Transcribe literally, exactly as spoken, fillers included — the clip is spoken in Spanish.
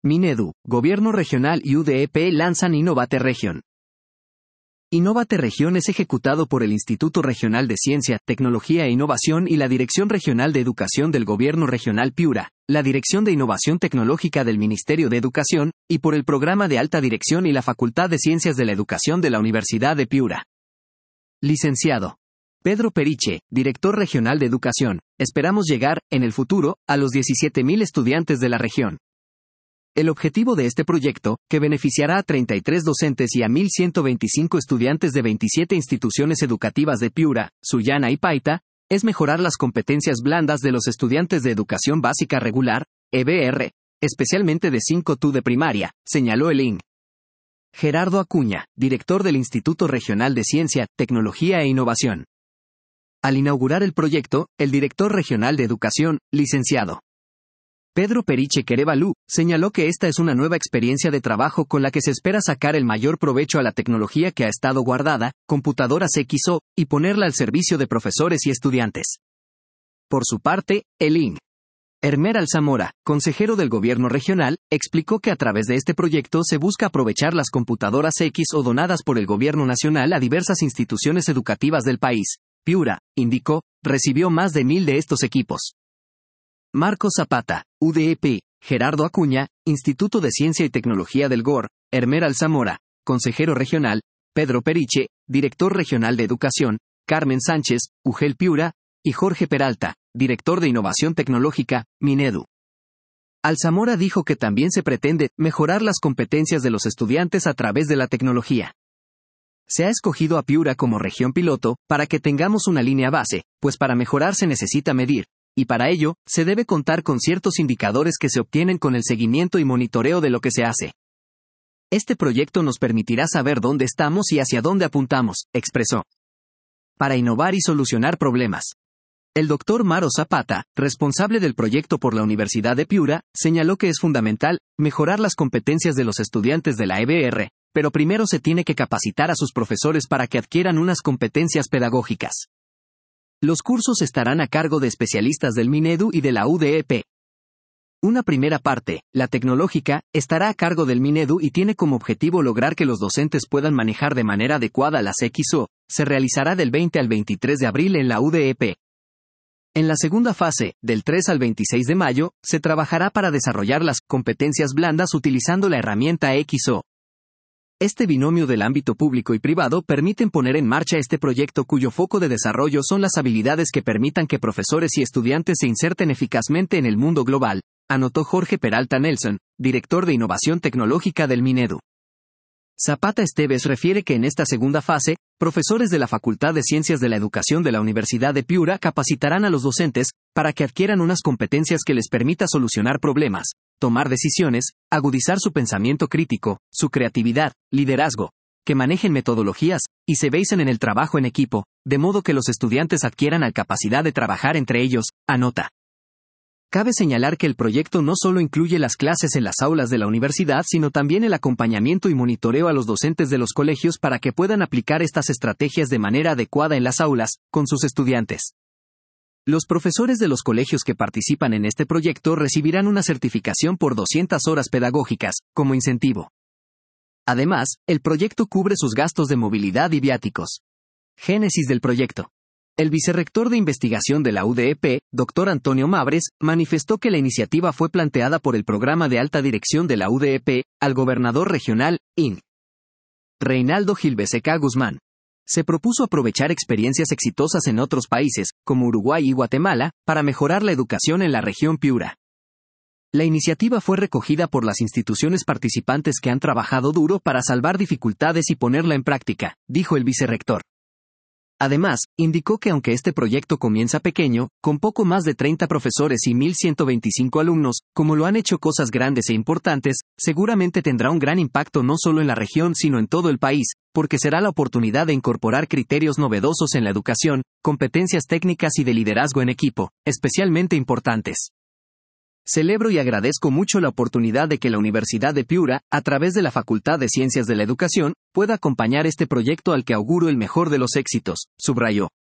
Minedu, Gobierno Regional y U D E P lanzan Innovate Region. Innovate Region es ejecutado por el Instituto Regional de Ciencia, Tecnología e Innovación y la Dirección Regional de Educación del Gobierno Regional Piura, la Dirección de Innovación Tecnológica del Ministerio de Educación, y por el Programa de Alta Dirección y la Facultad de Ciencias de la Educación de la Universidad de Piura. Licenciado Pedro Periche, Director Regional de Educación. Esperamos llegar, en el futuro, a los diecisiete mil estudiantes de la región. El objetivo de este proyecto, que beneficiará a treinta y tres docentes y a mil ciento veinticinco estudiantes de veintisiete instituciones educativas de Piura, Sullana y Paita, es mejorar las competencias blandas de los estudiantes de educación básica regular, E B R, especialmente de cinco T U de primaria, señaló el I N G. Gerardo Acuña, director del Instituto Regional de Ciencia, Tecnología e Innovación. Al inaugurar el proyecto, el director regional de Educación, licenciado Pedro Periche Querevalú, señaló que esta es una nueva experiencia de trabajo con la que se espera sacar el mayor provecho a la tecnología que ha estado guardada, computadoras X O, y ponerla al servicio de profesores y estudiantes. Por su parte, el I N G. Hermer Alzamora, consejero del Gobierno Regional, explicó que a través de este proyecto se busca aprovechar las computadoras X O donadas por el Gobierno Nacional a diversas instituciones educativas del país. Piura, indicó, recibió más de mil de estos equipos. Marcos Zapata, U D E P, Gerardo Acuña, Instituto de Ciencia y Tecnología del G O R, Hermer Alzamora, consejero regional, Pedro Periche, director regional de Educación, Carmen Sánchez, U G E L Piura, y Jorge Peralta, director de Innovación Tecnológica, Minedu. Alzamora dijo que también se pretende mejorar las competencias de los estudiantes a través de la tecnología. Se ha escogido a Piura como región piloto para que tengamos una línea base, pues para mejorar se necesita medir. Y para ello, se debe contar con ciertos indicadores que se obtienen con el seguimiento y monitoreo de lo que se hace. Este proyecto nos permitirá saber dónde estamos y hacia dónde apuntamos, expresó. Para innovar y solucionar problemas. El doctor Maro Zapata, responsable del proyecto por la Universidad de Piura, señaló que es fundamental mejorar las competencias de los estudiantes de la E B R, pero primero se tiene que capacitar a sus profesores para que adquieran unas competencias pedagógicas. Los cursos estarán a cargo de especialistas del Minedu y de la U D E P. Una primera parte, la tecnológica, estará a cargo del Minedu y tiene como objetivo lograr que los docentes puedan manejar de manera adecuada las X O. Se realizará del veinte al veintitrés de abril en la U D E P. En la segunda fase, del tres al veintiséis de mayo, se trabajará para desarrollar las competencias blandas utilizando la herramienta X O. Este binomio del ámbito público y privado permiten poner en marcha este proyecto cuyo foco de desarrollo son las habilidades que permitan que profesores y estudiantes se inserten eficazmente en el mundo global, anotó Jorge Peralta Nelson, director de Innovación Tecnológica del Minedu. Zapata Esteves refiere que en esta segunda fase, profesores de la Facultad de Ciencias de la Educación de la Universidad de Piura capacitarán a los docentes para que adquieran unas competencias que les permita solucionar problemas, tomar decisiones, agudizar su pensamiento crítico, su creatividad, liderazgo, que manejen metodologías, y se basen en el trabajo en equipo, de modo que los estudiantes adquieran la capacidad de trabajar entre ellos, anota. Cabe señalar que el proyecto no solo incluye las clases en las aulas de la universidad, sino también el acompañamiento y monitoreo a los docentes de los colegios para que puedan aplicar estas estrategias de manera adecuada en las aulas, con sus estudiantes. Los profesores de los colegios que participan en este proyecto recibirán una certificación por doscientas horas pedagógicas, como incentivo. Además, el proyecto cubre sus gastos de movilidad y viáticos. Génesis del proyecto. El vicerrector de investigación de la U D E P, doctor Antonio Mabres, manifestó que la iniciativa fue planteada por el Programa de Alta Dirección de la U D E P, al gobernador regional, I N G. Reinaldo Gilbeseca Guzmán. Se propuso aprovechar experiencias exitosas en otros países, como Uruguay y Guatemala, para mejorar la educación en la región Piura. La iniciativa fue recogida por las instituciones participantes que han trabajado duro para salvar dificultades y ponerla en práctica, dijo el vicerrector. Además, indicó que aunque este proyecto comienza pequeño, con poco más de treinta profesores y mil ciento veinticinco alumnos, como lo han hecho cosas grandes e importantes, seguramente tendrá un gran impacto no solo en la región sino en todo el país, porque será la oportunidad de incorporar criterios novedosos en la educación, competencias técnicas y de liderazgo en equipo, especialmente importantes. Celebro y agradezco mucho la oportunidad de que la Universidad de Piura, a través de la Facultad de Ciencias de la Educación, pueda acompañar este proyecto al que auguro el mejor de los éxitos, subrayó.